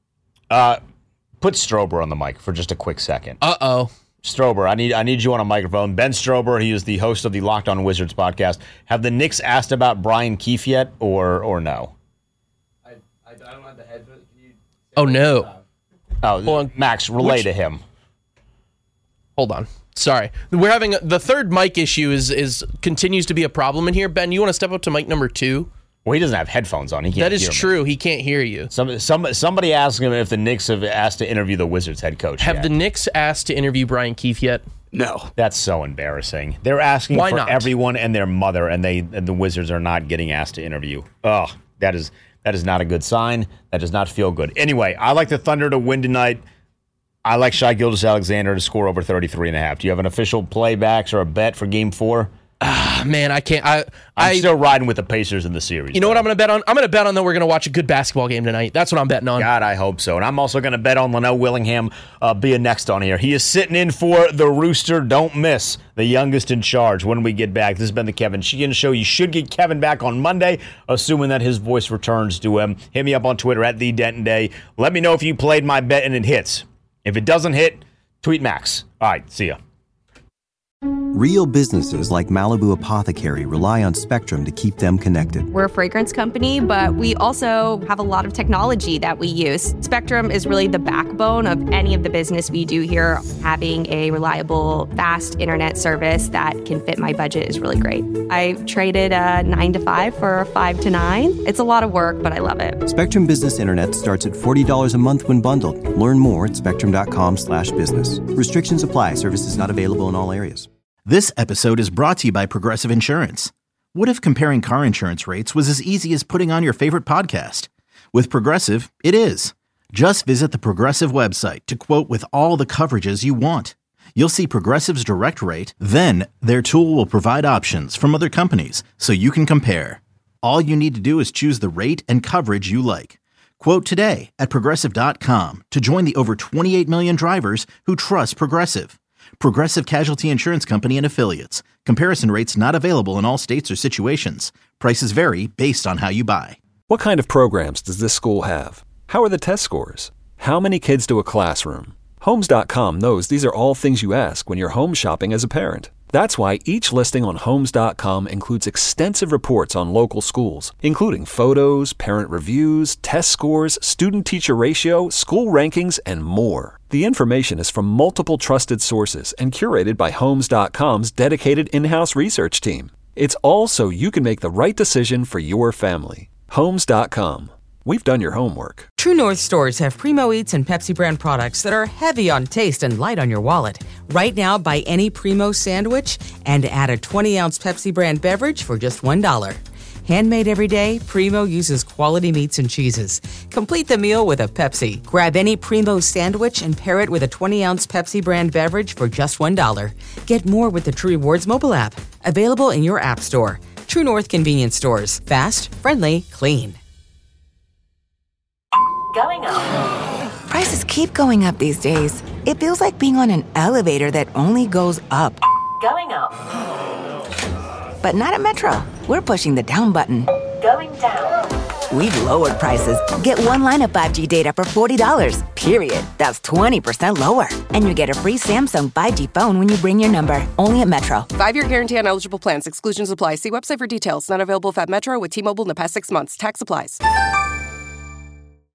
Uh, put Strober on the mic for just a quick second. Uh-oh. Strober, I need I need you on a microphone. Ben Strober, he is the host of the Locked On Wizards podcast. Have the Knicks asked about Brian Keefe yet, or or no? I, I, I don't have the headset. Can you oh, no. Oh, Max, relay Which, to him. Hold on. Sorry. We're having a, the third mic issue is is continues to be a problem in here. Ben, you want to step up to mic number two? Well, he doesn't have headphones on. He can't That is hear true. me. He can't hear you. Some, some, somebody asked him if the Knicks have asked to interview the Wizards head coach Have yet. the Knicks asked to interview Brian Keefe yet? No. That's so embarrassing. They're asking Why for not? everyone and their mother, and they and the Wizards are not getting asked to interview. Oh, that is that is not a good sign. That does not feel good. Anyway, I like the Thunder to win tonight. I like Shai Gilgeous-Alexander to score over thirty-three and a half. Do you have an official playbacks or a bet for game four? Ah, man, I can't. I, I'm I, still riding with the Pacers in the series. You know what I'm going to bet on? I'm going to bet on that we're going to watch a good basketball game tonight. That's what I'm betting on. God, I hope so. And I'm also going to bet on Linnell Willingham uh, being next on here. He is sitting in for the Rooster. Don't miss the youngest in charge when we get back. This has been the Kevin Sheehan Show. You should get Kevin back on Monday, assuming that his voice returns to him. Hit me up on Twitter at the Denton Day. Let me know if you played my bet and it hits. If it doesn't hit, tweet Max. All right, see ya. Real businesses like Malibu Apothecary rely on Spectrum to keep them connected. We're a fragrance company, but we also have a lot of technology that we use. Spectrum is really the backbone of any of the business we do here. Having a reliable, fast internet service that can fit my budget is really great. I traded a nine to five for a five to nine. It's a lot of work, but I love it. Spectrum Business Internet starts at forty dollars a month when bundled. Learn more at spectrum.com slash business. Restrictions apply. Services not available in all areas. This episode is brought to you by Progressive Insurance. What if comparing car insurance rates was as easy as putting on your favorite podcast? With Progressive, it is. Just visit the Progressive website to quote with all the coverages you want. You'll see Progressive's direct rate, then their tool will provide options from other companies so you can compare. All you need to do is choose the rate and coverage you like. Quote today at Progressive dot com to join the over twenty-eight million drivers who trust Progressive. Progressive Casualty Insurance Company and Affiliates. Comparison rates not available in all states or situations. Prices vary based on how you buy. What kind of programs does this school have? How are the test scores? How many kids to a classroom? Homes dot com knows these are all things you ask when you're home shopping as a parent. That's why each listing on Homes dot com includes extensive reports on local schools, including photos, parent reviews, test scores, student-teacher ratio, school rankings, and more. The information is from multiple trusted sources and curated by Homes dot com's dedicated in-house research team. It's all so you can make the right decision for your family. Homes dot com. We've done your homework. True North stores have Primo Eats and Pepsi brand products that are heavy on taste and light on your wallet. Right now, buy any Primo sandwich and add a twenty ounce Pepsi brand beverage for just one dollar. Handmade every day, Primo uses quality meats and cheeses. Complete the meal with a Pepsi. Grab any Primo sandwich and pair it with a twenty-ounce Pepsi brand beverage for just one dollar. Get more with the True Rewards mobile app. Available in your app store. True North convenience stores. Fast, friendly, clean. Going up. Prices keep going up these days. It feels like being on an elevator that only goes up. Going up. But not at Metro. We're pushing the down button. Going down. We've lowered prices. Get one line of five G data for forty dollars, period. That's twenty percent lower. And you get a free Samsung five G phone when you bring your number. Only at Metro. Five-year guarantee on eligible plans. Exclusions apply. See website for details. Not available at Metro with T-Mobile in the past six months. Tax applies.